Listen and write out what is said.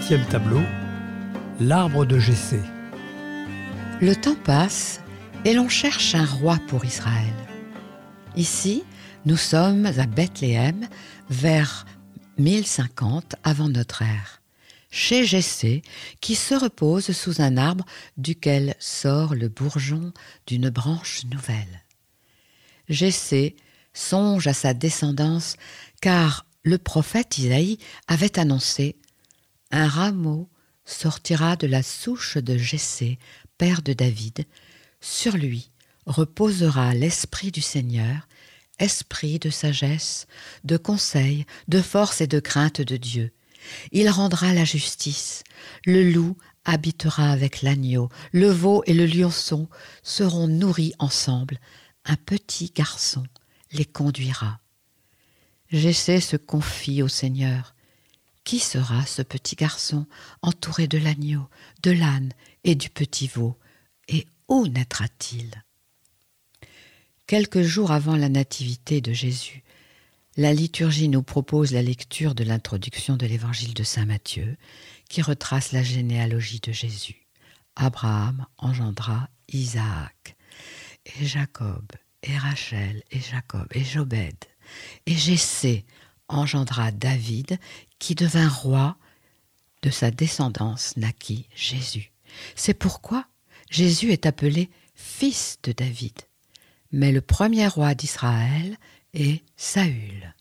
7e tableau, l'arbre de Jessé. Le temps passe et l'on cherche un roi pour Israël. Ici, nous sommes à Bethléem vers 1050 avant notre ère, chez Jessé qui se repose sous un arbre duquel sort le bourgeon d'une branche nouvelle. Jessé songe à sa descendance car le prophète Isaïe avait annoncé « Un rameau sortira de la souche de Jessé, père de David. Sur lui reposera l'esprit du Seigneur, esprit de sagesse, de conseil, de force et de crainte de Dieu. Il rendra la justice. Le loup habitera avec l'agneau. Le veau et le lionceau seront nourris ensemble. Un petit garçon les conduira. » Jessé se confie au Seigneur. Qui sera ce petit garçon entouré de l'agneau, de l'âne et du petit veau? Et où naîtra-t-il? Quelques jours avant la nativité de Jésus, la liturgie nous propose la lecture de l'introduction de l'évangile de saint Matthieu, qui retrace la généalogie de Jésus. Abraham engendra Isaac, et Jacob, et Rachel, et Jacob, et Jobed, et Jessé engendra David, qui devint roi. De sa descendance naquit Jésus. C'est pourquoi Jésus est appelé fils de David. Mais le premier roi d'Israël est Saül.